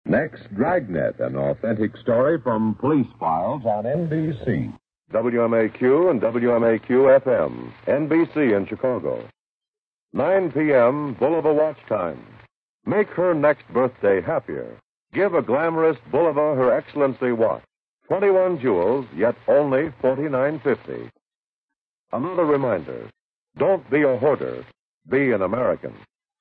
Next, Dragnet, an authentic story from Police Files on NBC. WMAQ and WMAQ-FM, NBC in Chicago. 9 p.m., Bulova watch time. Make her next birthday happier. Give a glamorous Bulova Her Excellency watch. 21 jewels, yet only $49.50. Another reminder, don't be a hoarder. Be an American.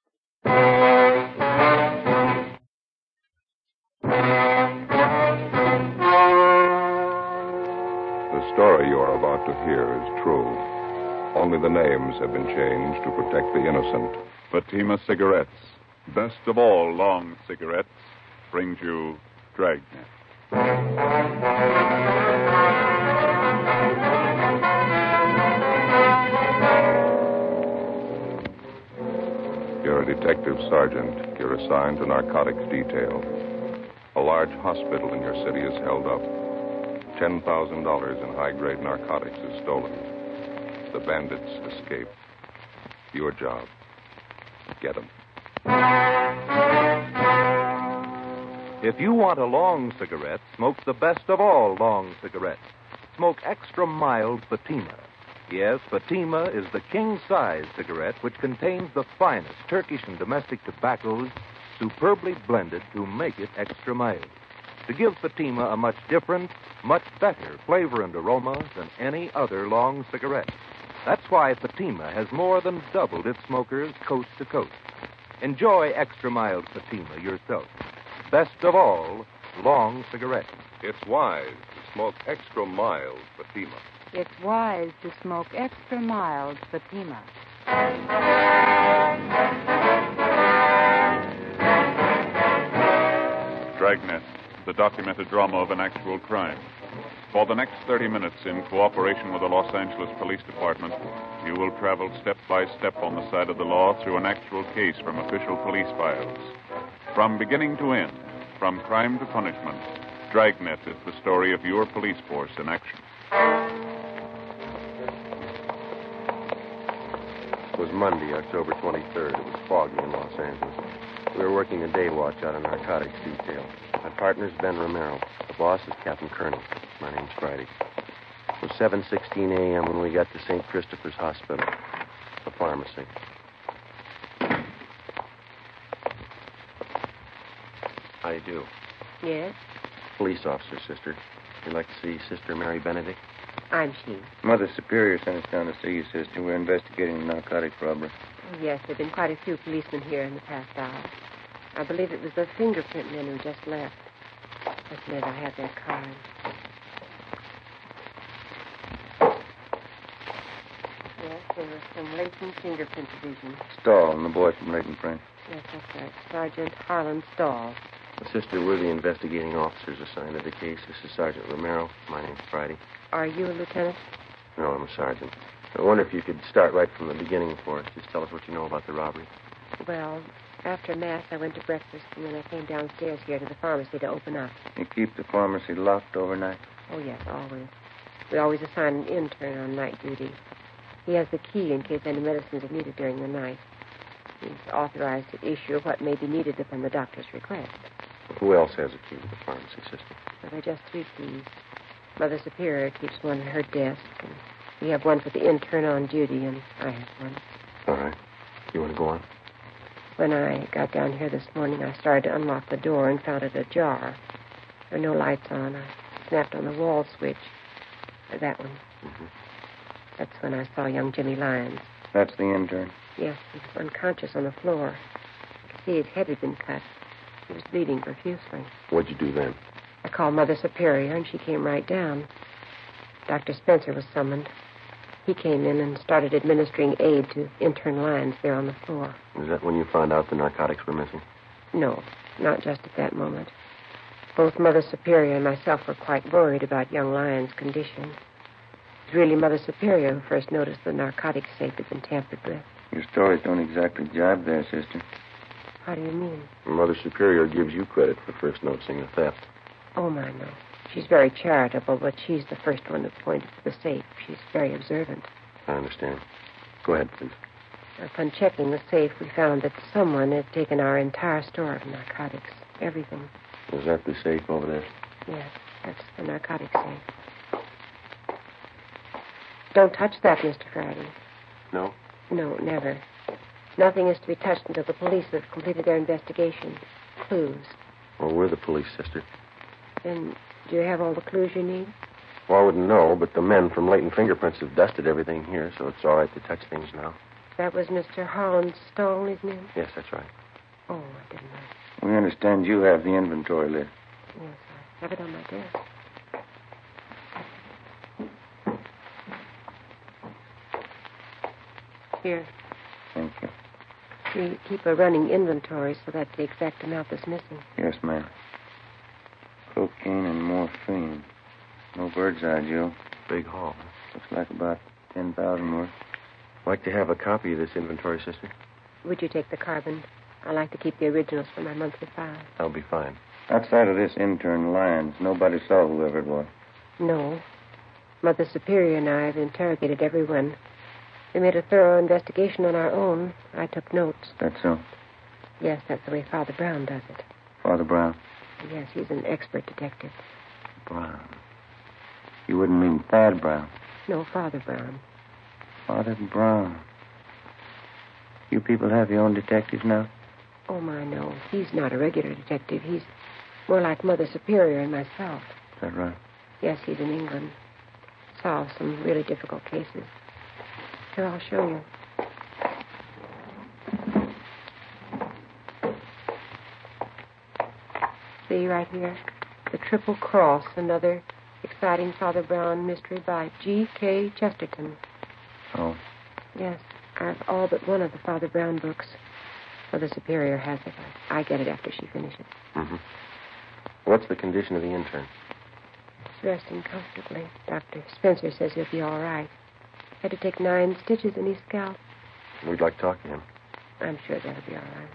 The story you are about to hear is true. Only the names have been changed to protect the innocent. Fatima Cigarettes, best of all long cigarettes, brings you Dragnet. You're a detective sergeant. You're assigned to narcotics detail. A large hospital in your city is held up. $10,000 in high-grade narcotics is stolen. The bandits escape. Your job, get them. If you want a long cigarette, smoke the best of all long cigarettes. Smoke extra mild Fatima. Yes, Fatima is the king-size cigarette which contains the finest Turkish and domestic tobaccos superbly blended to make it extra mild, to give Fatima a much different, much better flavor and aroma than any other long cigarette. That's why Fatima has more than doubled its smokers coast to coast. Enjoy extra mild Fatima yourself. Best of all, long cigarettes. It's wise to smoke extra mild Fatima. It's wise to smoke extra mild Fatima. Dragnet, the documented drama of an actual crime. For the next 30 minutes, in cooperation with the Los Angeles Police Department, you will travel step by step on the side of the law through an actual case from official police files. From beginning to end, from crime to punishment, Dragnet is the story of your police force in action. It was Monday, October 23rd. It was foggy in Los Angeles. We were working a day watch out of narcotics detail. My partner's Ben Romero. The boss is Captain Colonel. My name's Friday. It was 7:16 a.m. when we got to St. Christopher's Hospital, the pharmacy. How do you do? Yes? Police officer, sister. You'd like to see Sister Mary Benedict? I'm she. Mother Superior sent us down to see you, sister. We're investigating a narcotic robbery. Oh, yes, there have been quite a few policemen here in the past hour. I believe it was the fingerprint men who just left. Just a minute, I have their card. Yes, they were from Leighton Fingerprint Division. Stahl and the boy from Leighton Print. Yes, that's right. Sergeant Harlan Stahl. Sister, we're the investigating officers assigned to the case. This is Sergeant Romero. My name's Friday. Are you a lieutenant? No, I'm a sergeant. I wonder if you could start right from the beginning for us. Just tell us what you know about the robbery. Well, after Mass, I went to breakfast, and then I came downstairs here to the pharmacy to open up. You keep the pharmacy locked overnight? Oh, yes, always. We always assign an intern on night duty. He has the key in case any medicines are needed during the night. He's authorized to issue what may be needed upon the doctor's request. Who else has a key to the pharmacy, sister? There are just 3 keys. Mother Superior keeps one in her desk, and we have one for the intern on duty, and I have one. All right. You want to go on? When I got down here this morning, I started to unlock the door and found it ajar. There were no lights on. I snapped on the wall switch. That one. Mm-hmm. That's when I saw young Jimmy Lyons. That's the intern? Yes, he was unconscious on the floor. I could see his head had been cut. He was bleeding profusely. What'd you do then? I called Mother Superior, and she came right down. Dr. Spencer was summoned. He came in and started administering aid to intern Lyons there on the floor. Was that when you found out the narcotics were missing? No, not just at that moment. Both Mother Superior and myself were quite worried about young Lyons' condition. It was really Mother Superior who first noticed the narcotics safe had been tampered with. Your stories don't exactly jibe there, sister. How do you mean? Mother Superior gives you credit for first noticing the theft. Oh, my, no. She's very charitable, but she's the first one to point to the safe. She's very observant. I understand. Go ahead, please. Upon checking the safe, we found that someone had taken our entire store of narcotics. Everything. Is that the safe over there? Yes, that's the narcotics safe. Don't touch that, Mr. Friday. No? No, never. Nothing is to be touched until the police have completed their investigation. Clues. Well, we're the police, sister. Then do you have all the clues you need? Well, I wouldn't know, but the men from Leighton Fingerprints have dusted everything here, so it's all right to touch things now. That was Mr. Holland's stole, isn't it? Yes, that's right. Oh, I didn't know. We understand you have the inventory list. Yes, I have it on my desk. Here. Thank you. We keep a running inventory, so that's the exact amount that's missing. Yes, ma'am. Cocaine and morphine. No bird's eye, Joe. Big haul. Looks like about 10,000 worth. I'd like to have a copy of this inventory, sister. Would you take the carbon? I like to keep the originals for my monthly file. That'll be fine. Outside of this intern, Lyons, nobody saw whoever it was. No. Mother Superior and I have interrogated everyone. We made a thorough investigation on our own. I took notes. That's so. Yes, that's the way Father Brown does it. Father Brown? Yes, he's an expert detective. Brown. You wouldn't mean Thad Brown? No, Father Brown. Father Brown. You people have your own detectives now? Oh, my, no. He's not a regular detective. He's more like Mother Superior and myself. Is that right? Yes, he's in England. Solves some really difficult cases. Here, I'll show you. See right here? The Triple Cross, another exciting Father Brown mystery by G.K. Chesterton. Oh. Yes, I've all but one of the Father Brown books. Mother Superior has it. I get it after she finishes. Mm-hmm. What's the condition of the intern? He's resting comfortably. Dr. Spencer says he'll be all right. Had to take 9 stitches in his scalp. We'd like to talk to him. I'm sure that'll be all right.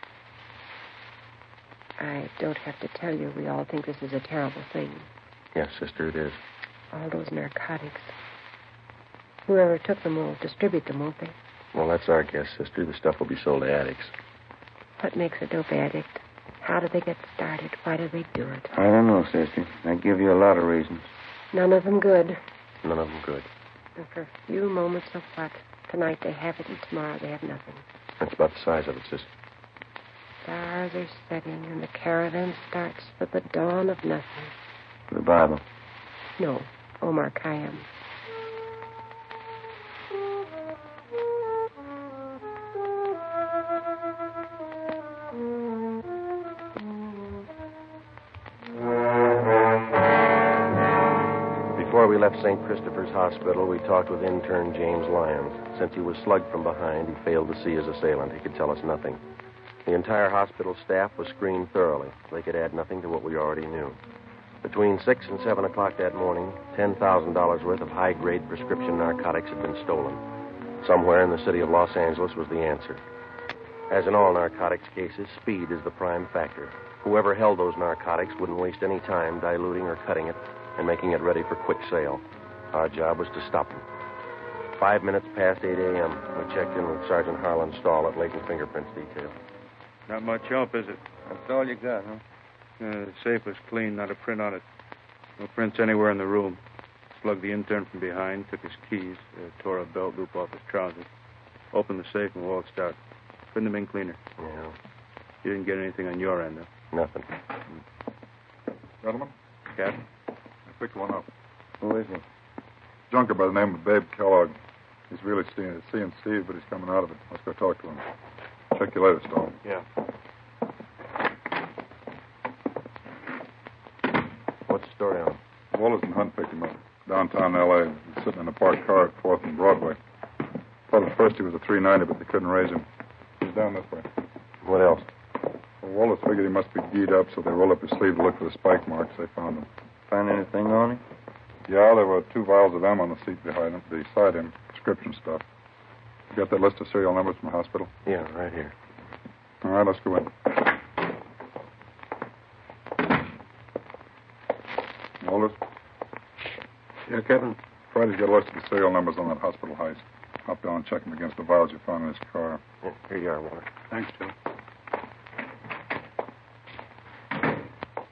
I don't have to tell you, we all think this is a terrible thing. Yes, sister, it is. All those narcotics. Whoever took them will distribute them, won't they? Well, that's our guess, sister. The stuff will be sold to addicts. What makes a dope addict? How do they get started? Why do they do it? I don't know, sister. I give you a lot of reasons. None of them good. None of them good. And for a few moments of what? Tonight they have it, and tomorrow they have nothing. That's about the size of it, sister. Stars are setting, and the caravan starts for the dawn of nothing. The Bible. No, Omar Khayyam. Before we left St. Christopher's Hospital, we talked with intern James Lyons. Since he was slugged from behind, he failed to see his assailant. He could tell us nothing. The entire hospital staff was screened thoroughly. They could add nothing to what we already knew. Between 6 and 7 o'clock that morning, $10,000 worth of high-grade prescription narcotics had been stolen. Somewhere in the city of Los Angeles was the answer. As in all narcotics cases, speed is the prime factor. Whoever held those narcotics wouldn't waste any time diluting or cutting it and making it ready for quick sale. Our job was to stop them. 5 minutes past 8 a.m., we checked in with Sergeant Harlan Stahl at Leighton Fingerprints Detail. Not much help, is it? That's all you got, huh? The safe was clean, not a print on it. No prints anywhere in the room. Slugged the intern from behind, took his keys, tore a belt loop off his trousers, opened the safe and waltzed out. Couldn't have been cleaner. Yeah. You didn't get anything on your end, though? Nothing. Gentlemen, Captain? I picked one up. Who is he? Junker by the name of Babe Kellogg. He's really seeing Steve, but he's coming out of it. Let's go talk to him. Check you later, Stone. Yeah. What's the story on him? Wallace and Hunt picked him up. Downtown L.A. He's sitting in a parked car at 4th and Broadway. Thought at first he was a 390, but they couldn't raise him. He's down this way. What else? Well, Wallace figured he must be geed up, so they rolled up his sleeve to look for the spike marks. They found him. Find anything on him? Yeah, there were 2 vials of M on the seat beside him. Prescription stuff. You got that list of serial numbers from the hospital? Yeah, right here. All right, let's go in. Walters? Yeah, Captain? Friday's got a list of the serial numbers on that hospital heist. Hop down and check them against the vials you found in his car. Yeah, here you are, Walter. Thanks, Joe.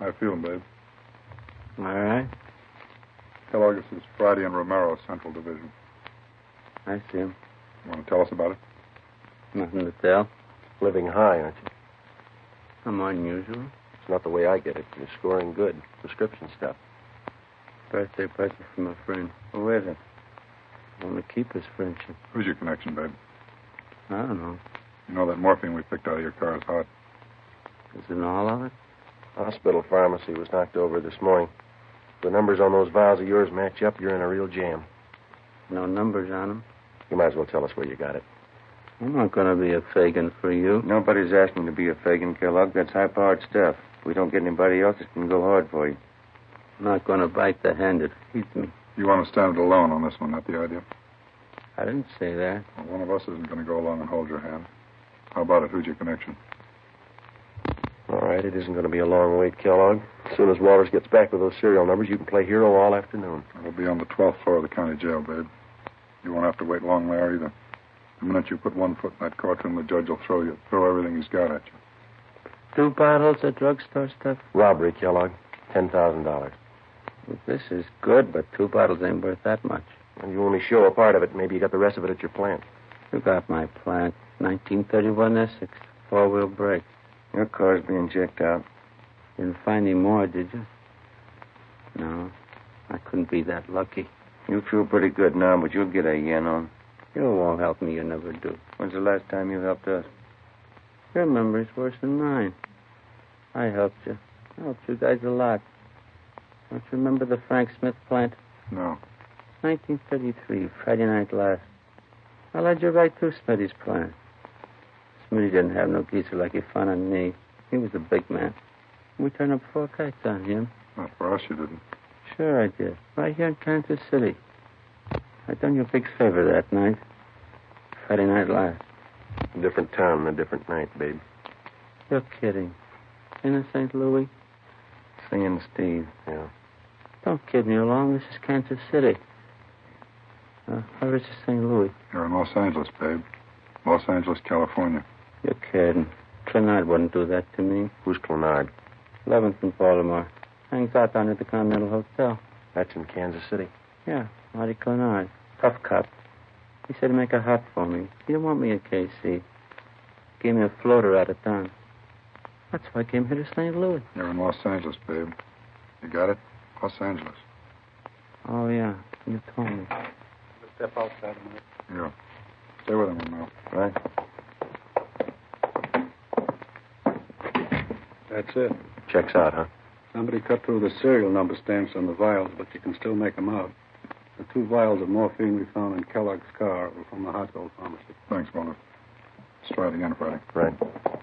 How you feeling, babe? All right. Kellogg, this is Friday and Romero, Central Division. I see him. You want to tell us about it? Nothing to tell. Living high, aren't you? I'm unusual. It's not the way I get it. You're scoring good. Prescription stuff. Birthday present from a friend. Who is it? I want to keep his friendship. Who's your connection, babe? I don't know. You know that morphine we picked out of your car is hot. Isn't all of it? Hospital pharmacy was knocked over this morning. If the numbers on those vials of yours match up, you're in a real jam. No numbers on them? You might as well tell us where you got it. I'm not going to be a Fagin for you. Nobody's asking to be a Fagin, Kellogg. That's high-powered stuff. If we don't get anybody else, it can go hard for you. I'm not going to bite the hand that feeds me. You want to stand it alone on this one, not the idea? I didn't say that. Well, one of us isn't going to go along and hold your hand. How about it? Who's your connection? All right, it isn't going to be a long wait, Kellogg. As soon as Walters gets back with those serial numbers, you can play hero all afternoon. It'll be on the 12th floor of the county jail, babe. You won't have to wait long there either. The minute you put one foot in that courtroom, the judge will throw everything he's got at you. 2 bottles of drugstore stuff? Robbery, Kellogg. $10,000. Well, this is good, but 2 bottles ain't worth that much. And you only show a part of it. Maybe you got the rest of it at your plant. You got my plant. 1931 Essex. 4-wheel brake. Your car's being checked out. Didn't find any more, did you? No. I couldn't be that lucky. You feel pretty good now, but you'll get a yen on. You won't help me. You never do. When's the last time you helped us? Your memory's worse than mine. I helped you. I helped you guys a lot. Don't you remember the Frank Smith plant? No. 1933, Friday night last. I led you right through Smitty's plant. Smitty didn't have no geezer like he found on me. He was a big man. We turned up 4 kites on him. Not for us, you didn't. Sure I did. Right here in Kansas City. I done you a big favor that night. Friday night last. A different town and a different night, babe. You're kidding. In St. Louis? Seeing Steve. Yeah. Don't kid me along. This is Kansas City. Where is St. Louis? You're in Los Angeles, babe. Los Angeles, California. You're kidding. Clenard wouldn't do that to me. Who's Clenard? 11th in Baltimore. Hangs out down at the Continental Hotel. That's in Kansas City. Yeah, Marty Clenard. Tough cop. He said to make a hot for me. He didn't want me in KC. Gave me a floater out of town. That's why I came here to St. Louis. You're in Los Angeles, babe. You got it? Los Angeles. Oh, yeah. You told me. Step outside a minute. Yeah. Stay with him, Romero. Right. That's it. Checks out, huh? Somebody cut through the serial number stamps on the vials, but you can still make them out. The 2 vials of morphine we found in Kellogg's car were from the hospital pharmacy. Thanks, Walter. Let's try it again, Friday. Right.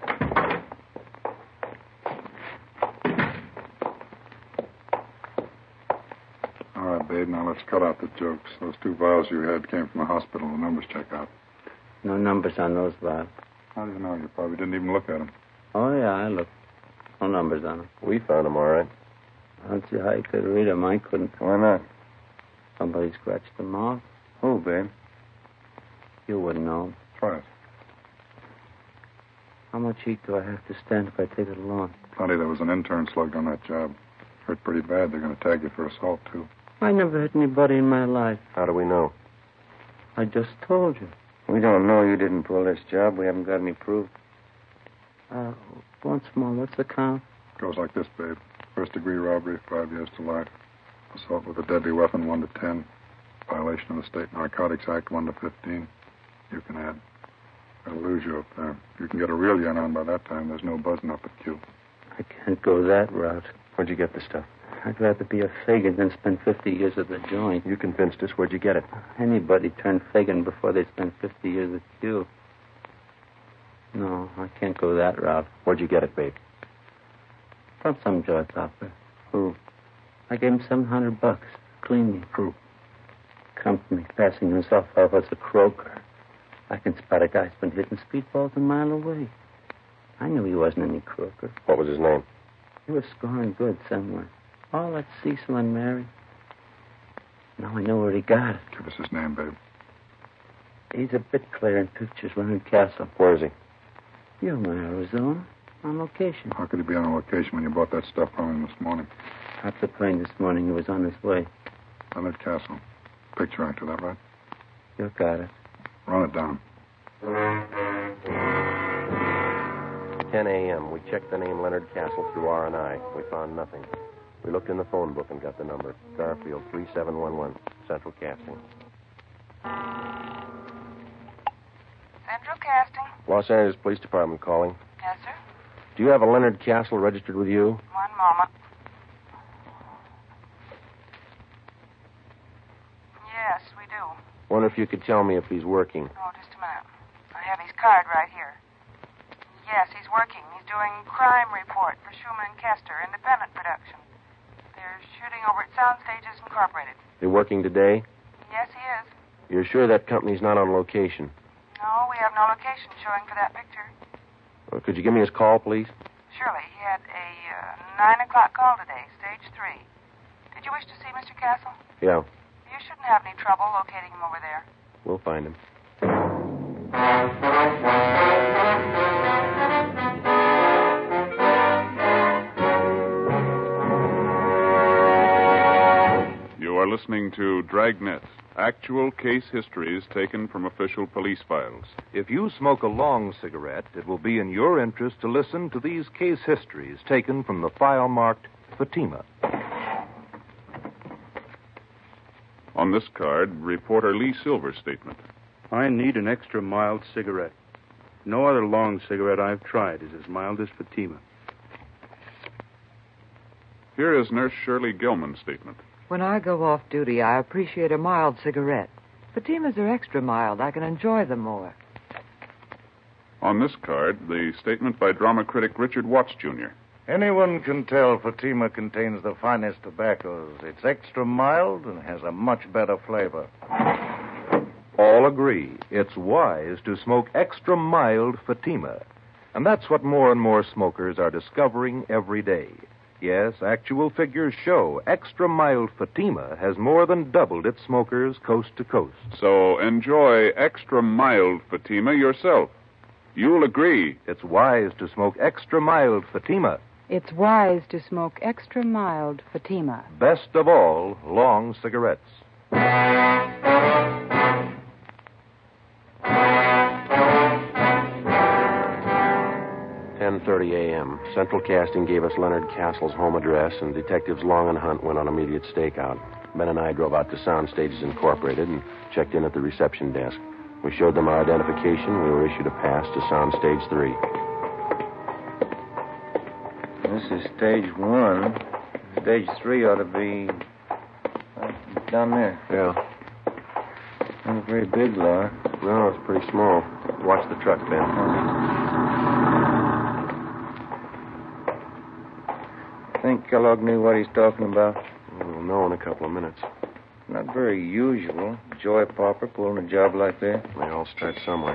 All right, babe, now let's cut out the jokes. Those 2 vials you had came from the hospital. The numbers check out. No numbers on those vials. How do you know? You probably didn't even look at them. Oh, yeah, I looked. No numbers on them. We found them, all right. I don't see how you could read them. I couldn't. Why not? Somebody scratched them off. Who, babe? You wouldn't know. Try it. How much heat do I have to stand if I take it along? Plenty. There was an intern slugged on that job. Hurt pretty bad. They're going to tag you for assault, too. I never hit anybody in my life. How do we know? I just told you. We don't know you didn't pull this job. We haven't got any proof. Once more, what's the count? Goes like this, babe. First-degree robbery, 5 years to life. Assault with a deadly weapon, 1 to 10. Violation of the State Narcotics Act, 1 to 15. You can add. I'll lose you up there. If you can get a real yen on by that time, there's no buzzing up at Q. I can't go that route. Where'd you get this stuff? I'd rather be a Fagin than spend 50 years at the joint. You convinced us. Where'd you get it? Anybody turned Fagin before they spend 50 years at Q. No, I can't go that route. Where'd you get it, babe? From some jaw topper. Who? I gave him $700. Clean me. Who? Company, passing himself off as a croaker. I can spot a guy's been hitting speedballs a mile away. I knew he wasn't any croaker. What was his name? He was scoring good somewhere. Oh, that's Cecil and Mary. Now I know where he got it. Give us his name, babe. He's a bit clear in pictures, Leonard Castle. Where is he? You know Arizona. On location. How could he be on location when you bought that stuff from him this morning? Off the plane this morning. He was on his way. Leonard Castle. Picture actor, that right? You got it. Run it down. 10 a.m. We checked the name Leonard Castle through R&I. We found nothing. We looked in the phone book and got the number. Garfield 3711, Central Casting. Central Casting. Los Angeles Police Department calling. Yes, sir. Do you have a Leonard Castle registered with you? One moment. Yes, we do. Wonder if you could tell me if he's working. Oh, just a minute. I have his card right here. Yes, he's working. He's doing crime report for Schumann and Kester, independent production. They're shooting over at Sound Stages Incorporated. They're working today? Yes, he is. You're sure that company's not on location? No, we have no location showing for that picture. Well, could you give me his call, please? Surely. He had a 9 o'clock call today, stage 3. Did you wish to see Mr. Castle? Yeah, You shouldn't have any trouble locating him over there. we'll find him. You are listening to Dragnet, actual case histories taken from official police files. If you smoke a long cigarette, it will be in your interest to listen to these case histories taken from the file marked Fatima. On this card, reporter Lee Silver's statement. I need an extra mild cigarette. No other long cigarette I've tried is as mild as Fatima. Here is Nurse Shirley Gilman's statement. When I go off duty, I appreciate a mild cigarette. Fatimas are extra mild. I can enjoy them more. On this card, the statement by drama critic Richard Watts, Jr. Anyone can tell Fatima contains the finest tobaccos. It's extra mild and has a much better flavor. All agree it's wise to smoke extra mild Fatima. And that's what more and more smokers are discovering every day. Yes, actual figures show extra mild Fatima has more than doubled its smokers coast to coast. So enjoy extra mild Fatima yourself. You'll agree it's wise to smoke extra mild Fatima. It's wise to smoke extra mild Fatima. Best of all, long cigarettes. 10:30 a.m. Central Casting gave us Leonard Castle's home address, and Detectives Long and Hunt went on immediate stakeout. Ben and I drove out to Sound Stages Incorporated and checked in at the reception desk. We showed them our identification. We were issued a pass to Sound Stage 3. This is stage 1. Stage 3 ought to be down there. Yeah. Not a very big lot. No, it's pretty small. Watch the truck, Ben. Think Kellogg knew what he's talking about? We'll know in a couple of minutes. Not very usual. Joy Pauper pulling a job like that. They all start somewhere.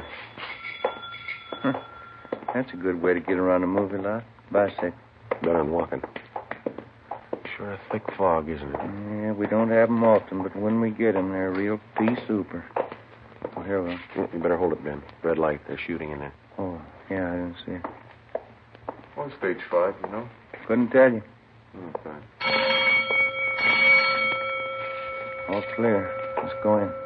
That's a good way to get around a movie lot. Bicycle. Better than walking. Sure a thick fog, isn't it? Yeah, we don't have 'em often, but when we get 'em, they're real pea super. Oh, here we are. You better hold it, Ben. Red light. They're shooting in there. Oh, yeah, I didn't see it. On stage 5, you know? Couldn't tell you. Okay. All clear. Let's go in.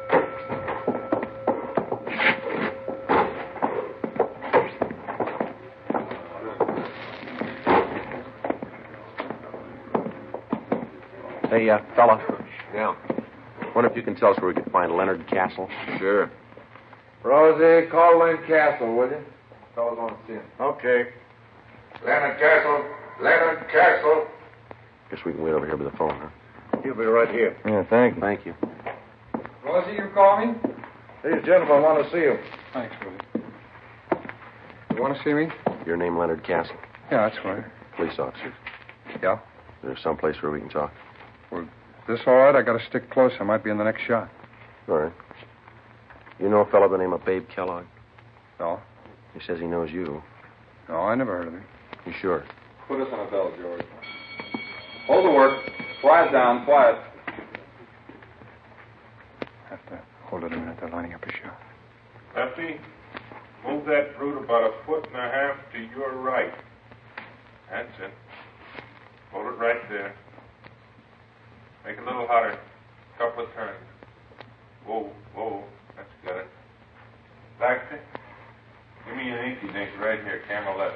Hey, fella. Yeah. Wonder if you can tell us where we could find Leonard Castle? Sure. Rosie, call Lynn Castle, will you? Fellas want to see him. Okay. Leonard Castle. Leonard Castle. Guess we can wait over here by the phone, huh? He'll be right here. Yeah, thank you. Thank you. Rosie, you call me? These gentlemen want to see you. Thanks, Rosie. You want to see me? Your name, Leonard Castle. Yeah, that's right. Police officers. Yeah? Is there someplace where we can talk? Well, this all right? I got to stick close. I might be in the next shot. All right. You know a fellow by the name of Babe Kellogg? No? He says he knows you. No, I never heard of him. You sure? Put us on a bell, George. Hold the work. Quiet down, quiet. Have to hold it a minute. They're lining up a shot. Lefty, move that brute about 1.5 feet to your right. That's it. Hold it right there. Make it a little hotter. Couple of turns. Whoa. That's good. Baxter, give me an inky dink right here, camera left.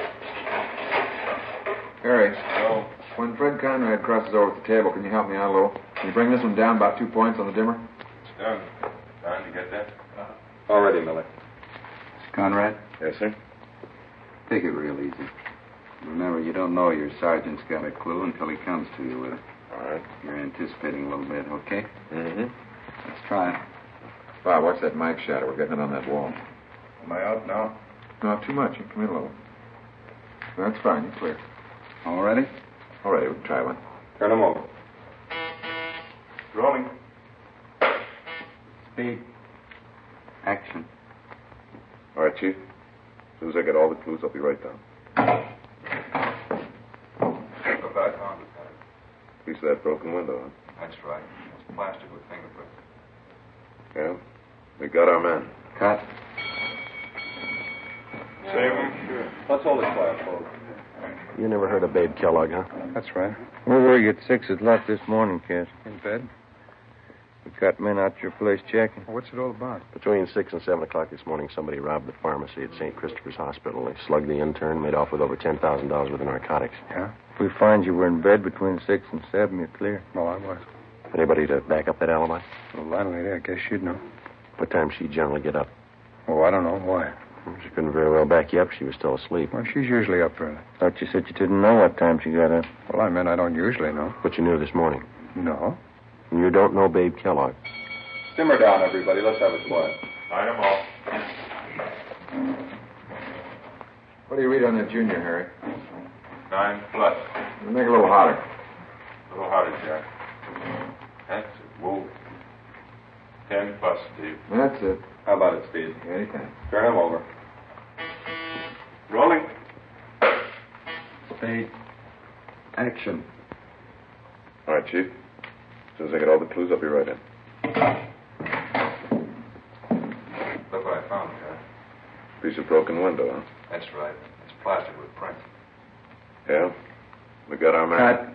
Harry. Hello. When Fred Conrad crosses over at the table, can you help me out a little? Can you bring this one down about 2 points on the dimmer? It's done. Don, you get that? All ready, Miller. Conrad? Yes, sir. Take it real easy. Remember, you don't know your sergeant's got a clue until he comes to you with it. All right. You're anticipating a little bit, okay? Mm-hmm. Let's try it. Bob, watch that mic shadow. We're getting it on that wall. Am I out now? Not too much. You come in a little. That's fine. You're clear. All ready? All ready. We can try one. Turn them over. Rolling. Speed. Action. All right, Chief. As soon as I get all the clues, I'll be right down. Look, I found it. Piece of that broken window, huh? That's right. It's plastered with fingerprints. Yeah? We got our man. Cut. Save him? Sure. Let's hold it quiet, folks. You never heard of Babe Kellogg, huh? That's right. Where were you at 6 o'clock this morning, Cass? In bed? We got men out your place checking. What's it all about? Between 6 and 7 o'clock this morning, somebody robbed the pharmacy at St. Christopher's Hospital. They slugged the intern, made off with over $10,000 worth of narcotics. Yeah? If we find you were in bed between 6 and 7, you're clear. Well, I was. Anybody to back up that alibi? The landlady, I guess she'd know. What time she generally get up? Oh, I don't know. Why? She couldn't very well back you up. She was still asleep. Well, she's usually up early. Thought you said you didn't know what time she got up. Well, I meant I don't usually know. But you knew this morning. No. And you don't know Babe Kellogg. Simmer down, everybody. Let's have it quiet. Line them off. What do you read on that junior, Harry? 9+. Make it a little hotter. A little harder, Jack. That's it. Whoa. 10+, Steve. That's it. How about it, Steve? Anytime. Turn him over. Rolling. Speed. Action. All right, Chief. As soon as I get all the clues, I'll be right in. Look what I found, Jack. Piece of broken window, huh? That's right. It's plastered with prints. Yeah? We got our man. Cut.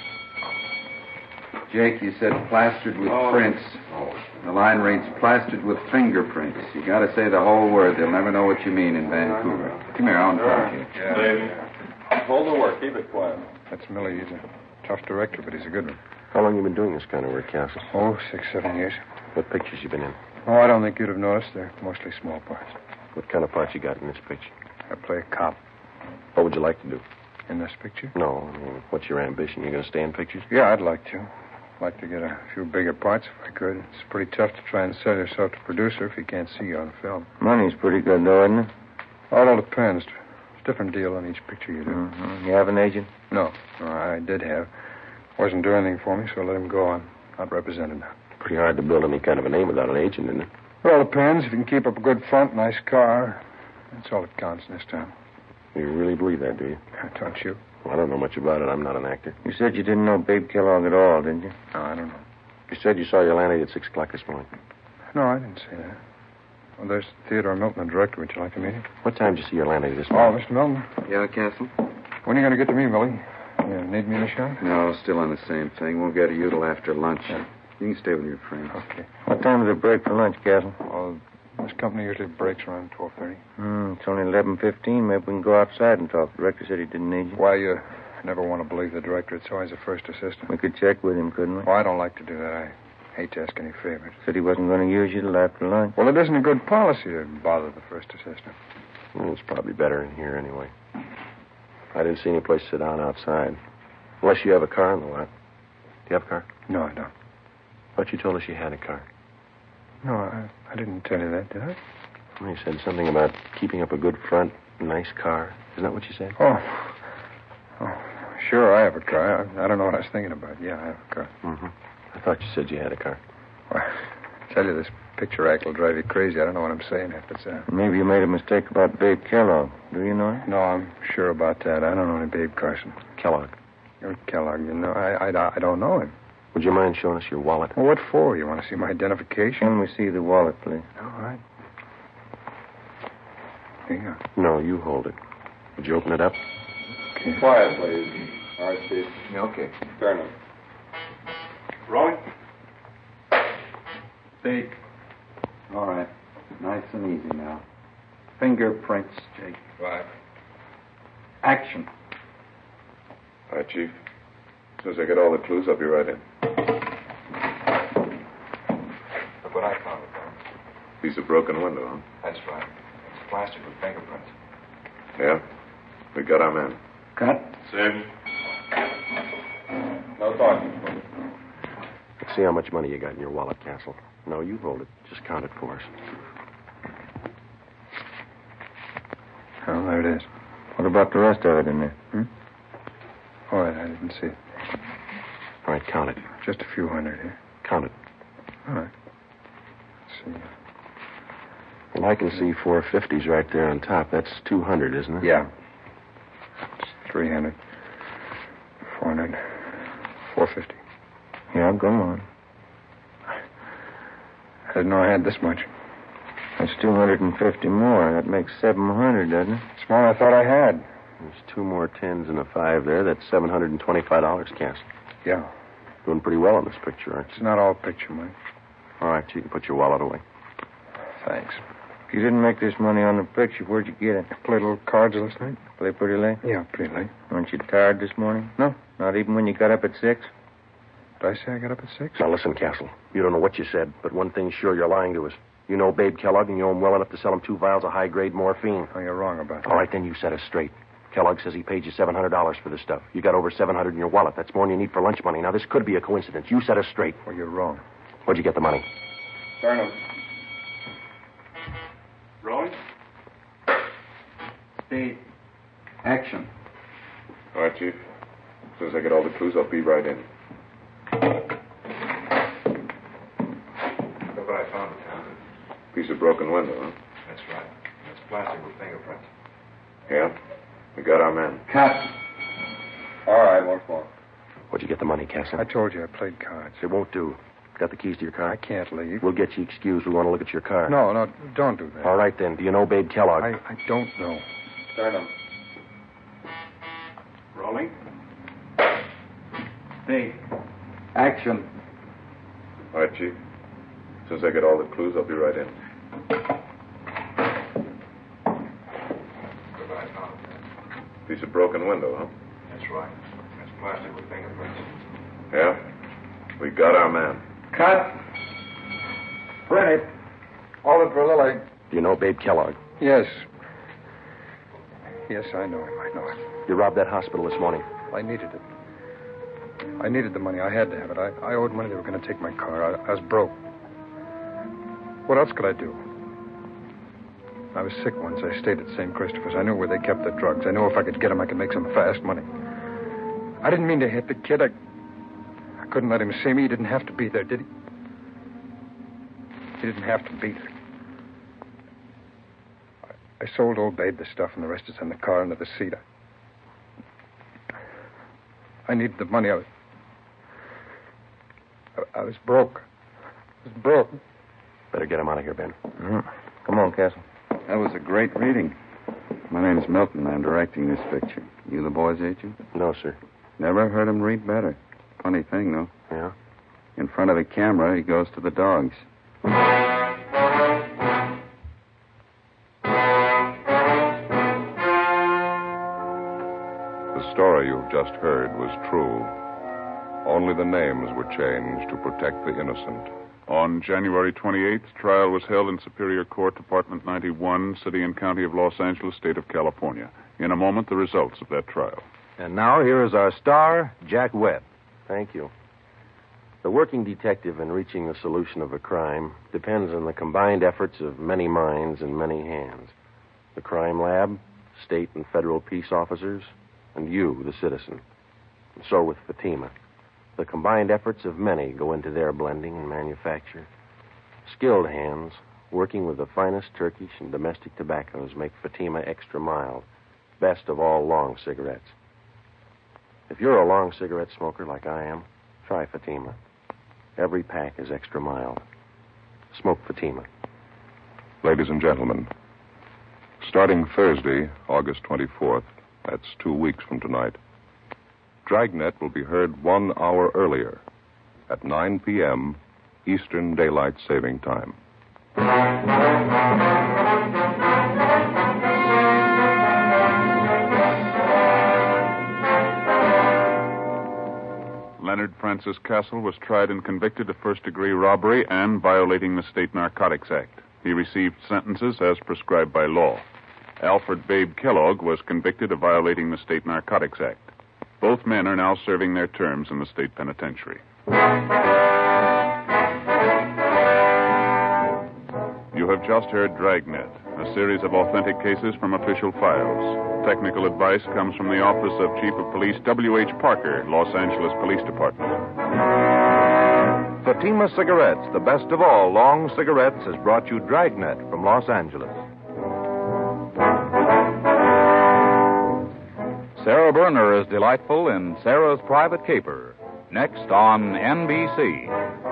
Jake, you said plastered with prints. The line reads plastered with fingerprints. You got to say the whole word. They'll never know what you mean in Vancouver. Come here, I want to talk to you. Yeah. Hold the work. Keep it quiet. That's Millie. He's a tough director, but he's a good one. How long you been doing this kind of work, Castle? Oh, 6, 7 years. What pictures you been in? Oh, I don't think you'd have noticed. They're mostly small parts. What kind of parts you got in this picture? I play a cop. What would you like to do? In this picture? No, I mean, what's your ambition? You going to stay in pictures? Yeah, I'd like to. I'd like to get a few bigger parts if I could. It's pretty tough to try and sell yourself to producer if you can't see you on film. Money's pretty good, though, isn't it? All depends. It's a different deal on each picture you do. Mm-hmm. You have an agent? No, I did have. Wasn't doing anything for me, so I let him go. I'm not represented now. Pretty hard to build any kind of a name without an agent, isn't it? Well, depends. If you can keep up a good front, nice car, that's all that counts in this town. You really believe that, do you? Don't you? Well, I don't know much about it. I'm not an actor. You said you didn't know Babe Kellogg at all, didn't you? No, I don't know. You said you saw your landlady at 6 o'clock this morning. No, I didn't say that. Well, there's Theodore Milton, the director. Would you like to meet him? What time did you see your landlady this Oh, morning? Mr. Milton. Yeah, Castle? When are you going to get to me, Millie? You need me in the shop? No, still on the same thing. Won't get to you till after lunch. Yeah. You can stay with your friends. Okay. What time is the break for lunch, Castle? Well, this company usually breaks around 12:30. It's only 11:15. Maybe we can go outside and talk. The director said he didn't need you. Why, you never want to believe the director. It's always the first assistant. We could check with him, couldn't we? Oh, I don't like to do that. I hate to ask any favors. Said he wasn't going to use you till after lunch. Well, it isn't a good policy to bother the first assistant. Well, it's probably better in here anyway. I didn't see any place to sit down outside. Unless you have a car in the lot. Do you have a car? No, I don't. But you told us you had a car. No, I didn't tell you that, did I? Well, you said something about keeping up a good front, nice car. Isn't that what you said? Oh, sure, I have a car. I don't know what I was thinking about. Yeah, I have a car. Mm-hmm. I thought you said you had a car. Well, I tell you, this picture act will drive you crazy. I don't know what I'm saying half the time. Maybe you made a mistake about Babe Kellogg. Do you know him? No, I'm sure about that. I don't know any Babe Carson. Kellogg. You're Kellogg, you know. I don't know him. Would you mind showing us your wallet? Well, what for? You want to see my identification? Can we see the wallet, please? All right. Here you go. No, you hold it. Would you open it up? Okay. Quiet, please. All right, Steve. Yeah, okay. Turn him. Rolling. Steve. All right. Nice and easy now. Fingerprints, Jake. Right. Action. All right, Chief. As soon as I get all the clues, I'll be right in. Look what I found, Ben. Piece of broken window, huh? That's right. It's plastic with fingerprints. Yeah? We got our man. Cut. Sim. No talking. See how much money you got in your wallet, Castle. No, you hold it. Just count it for us. Oh, there it is. What about the rest of it in there? All right, I didn't see it. All right, count it. Just a few hundred here. Count it. All right. Let's see. Well, I can see 450s right there on top. That's 200, isn't it? Yeah. It's 300. 400. 450. Yeah, go on. I didn't know I had this much. That's 250 more. That makes 700, doesn't it? It's more than I thought I had. There's 2 more 10s and a 5 there. That's $725, Castle. Yeah. Doing pretty well on this picture, aren't you? It's not all picture money. All right, you can put your wallet away. Thanks. If you didn't make this money on the picture, where'd you get it? Played a little cards last night. Play pretty late? Yeah, pretty late. Weren't you tired this morning? No. Not even when you got up at 6? Did I say I got up at 6? Now, listen, Castle. You don't know what you said, but one thing's sure, you're lying to us. You know Babe Kellogg, and you know him well enough to sell him 2 vials of high-grade morphine. Oh, you're wrong about that. All right, then you set us straight. Kellogg says he paid you $700 for this stuff. You got over $700 in your wallet. That's more than you need for lunch money. Now, this could be a coincidence. You set us straight. Well, you're wrong. Where'd you get the money? Turn him. Rolling. Steve. Action. All right, Chief. As soon as I get all the clues, I'll be right in. Look what I found, Lieutenant. Piece of broken window, huh? That's right. It's plastic with fingerprints. Yeah? We got our man. Cut. All right, once more. Where'd you get the money, Castle? I told you I played cards. It won't do. Got the keys to your car? I can't leave. We'll get you excused. We want to look at your car. No, don't do that. All right, then. Do you know Babe Kellogg? I don't know. Turn him. Rolling. Steve. Action. All right, Chief. As soon as I get all the clues, I'll be right in. Look what I found, Lieutenant. Piece of broken window, huh? That's right. It's plastic with fingerprints. Yeah? We got our man. Cut. Print it. Hold it for Lily. Do you know Babe Kellogg? Yes. Yes, I know him. I know it. You robbed that hospital this morning. I needed it. I needed the money. I had to have it. I owed money. They were going to take my car. I was broke. What else could I do? I was sick once. I stayed at St. Christopher's. I knew where they kept the drugs. I knew if I could get them, I could make some fast money. I didn't mean to hit the kid. I couldn't let him see me. He didn't have to be there, did he? He didn't have to be there. I sold old Babe the stuff, and the rest is in the car under the seat. I needed the money. I was broke. I was broke. Better get him out of here, Ben. Mm-hmm. Come on, Castle. That was a great reading. My name's Milton. I'm directing this picture. You the boy's agent? No, sir. Never heard him read better. Funny thing, though. Yeah? In front of the camera, he goes to the dogs. The story you've just heard was true. Only the names were changed to protect the innocent. On January 28th, trial was held in Superior Court, Department 91, City and County of Los Angeles, State of California. In a moment, the results of that trial. And now here is our star, Jack Webb. Thank you. The working detective in reaching the solution of a crime depends on the combined efforts of many minds and many hands. The crime lab, state and federal peace officers, and you, the citizen. And so with Fatima. The combined efforts of many go into their blending and manufacture. Skilled hands, working with the finest Turkish and domestic tobaccos, make Fatima extra mild, best of all long cigarettes. If you're a long cigarette smoker like I am, try Fatima. Every pack is extra mild. Smoke Fatima. Ladies and gentlemen, starting Thursday, August 24th, That's 2 weeks from tonight. Dragnet will be heard 1 hour earlier at 9 p.m. Eastern Daylight Saving Time. Leonard Francis Castle was tried and convicted of first-degree robbery and violating the State Narcotics Act. He received sentences as prescribed by law. Alfred Babe Kellogg was convicted of violating the State Narcotics Act. Both men are now serving their terms in the state penitentiary. You have just heard Dragnet, a series of authentic cases from official files. Technical advice comes from the Office of Chief of Police W.H. Parker, Los Angeles Police Department. Fatima Cigarettes, the best of all long cigarettes, has brought you Dragnet from Los Angeles. Sarah Berner is delightful in Sarah's Private Caper. Next on NBC.